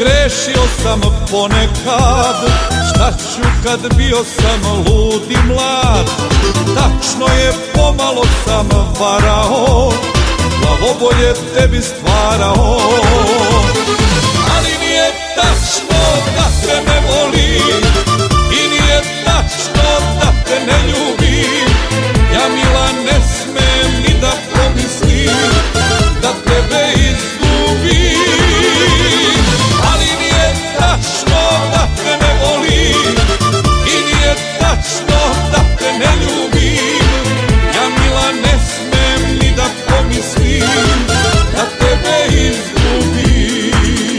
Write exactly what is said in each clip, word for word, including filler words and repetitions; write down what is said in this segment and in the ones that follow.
grešio sam ponekad, šta ću kad bio sam lud i mlad. Tačno je, pomalo sam varao, glavobolje tebi stvarao. Ali nije tačno da te ne volim i nije tačno da te ne ljubim. Ja, mila, ne smem ni da pomislim da tebe izgubim. Ali nije tačno da te ne volim i nije tačno da te ne ljubim. Ja, mila, ne smem ni da pomislim da tebe izgubim.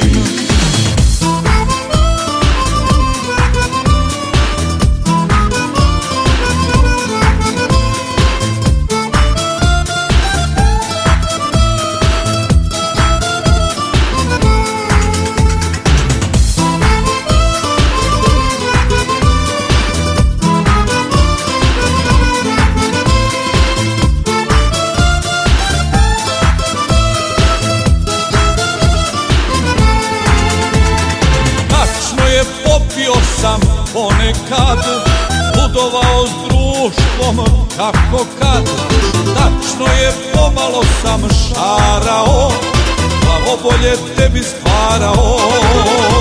Popio sam ponekad, ludovao s društvom kako kad. Tačno je, pomalo sam šarao, glavobolje tebi stvarao.